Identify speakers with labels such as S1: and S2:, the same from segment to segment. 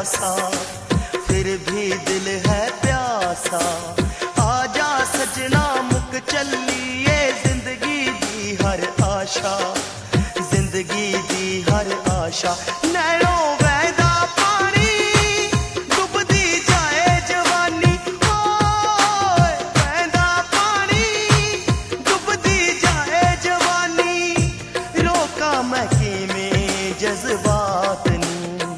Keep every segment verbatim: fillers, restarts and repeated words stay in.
S1: सा, फिर भी दिल है प्यासा। आजा सजना मुक चलिए, जिंदगी दी हर आशा, जिंदगी दी हर आशा। नैनो वहदा पानी डुबदी जाए जवानी, ओए वहदा पानी डुबदी जाए जवानी। रोका मैं किवें जज्बात नू,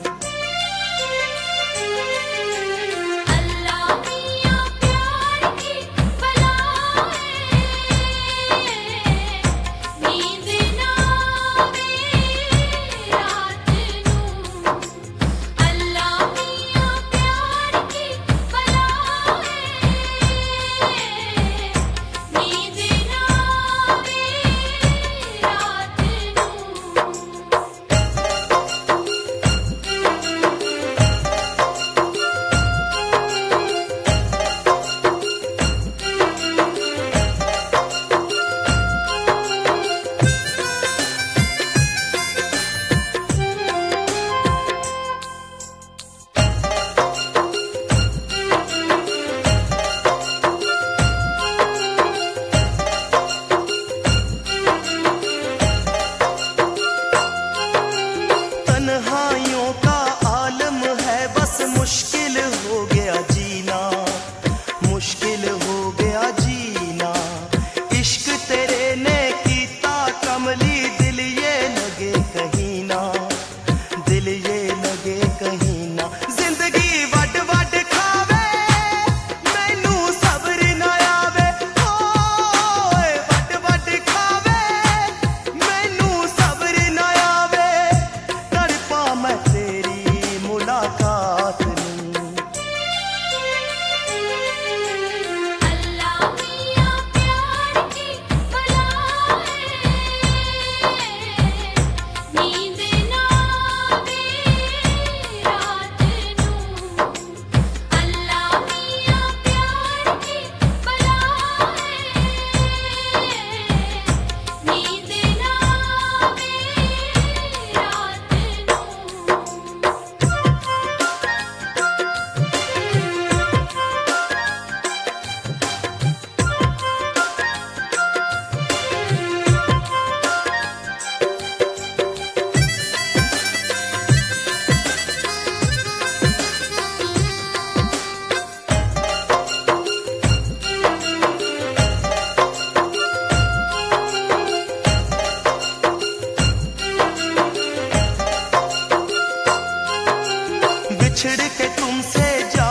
S1: तन्हाइयों का आलम है बस, मुश्किल हो गया जीना, मुश्किल हो गया जीना। इश्क तेरे ने कीता कमली, दिल ये लगे कहीं ना, दिल ये लगे कहीं ना। जिंदगी वट वट खावे, मैनू सब्र ना आवे, ओए वट वट खावे, मैनू सब्र ना आवे। तड़पा मैं तेरी मुलाकात नू, बिछड़ के तुमसे जा